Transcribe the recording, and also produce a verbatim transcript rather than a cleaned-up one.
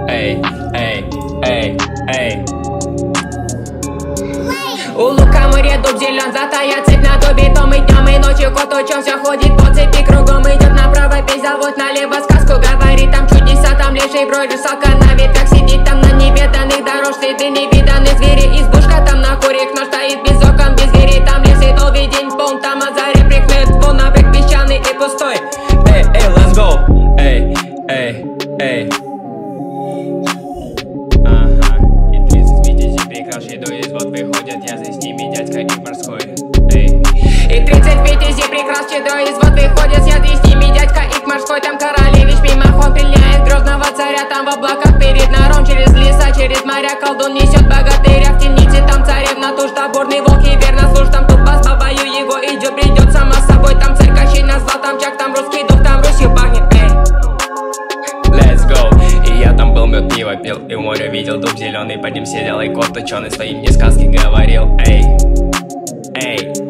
эй, эй, эй, эй. У лука море дуб зелен, затая цепь на дубе. То мы днем и ночью кот учился, ходит по цепи кругом. Идет направо, пей завод, налево сказку говорит. Там чудеса, там леший брой, русалка на ветках сидит. Там на неведанных дорож следы невиданные звери. Избушка там на курик, но стоит без окон, без дверей. Там лес и долгий день полн, там от зари прихнет вон на брег песчаный и пустой. Эй, эй, let's go. Эй, эй, эй. Выходят, я за с ними дядька и морской. Эй. И тридцать витязей прекрас щедро из вод выходят, я за с ними дядька и морской. Там королевич мимохон пиляет грозного царя. Там в облаках перед наром, через леса, через моря колдун несет богатыря в темнице. Там царевна туш, таборный волк и верно служ. Там тупо с бабою его идет, придет сама с собой. Там царь Кощей назвал, там чак, там русский дух, там Русью пахнет. Эй. Let's go. И я там был, мед пиво пил, и в море видел дуб зеленый. Под ним сидел и кот ученый, своим мне сказки говорил. Эй, эй.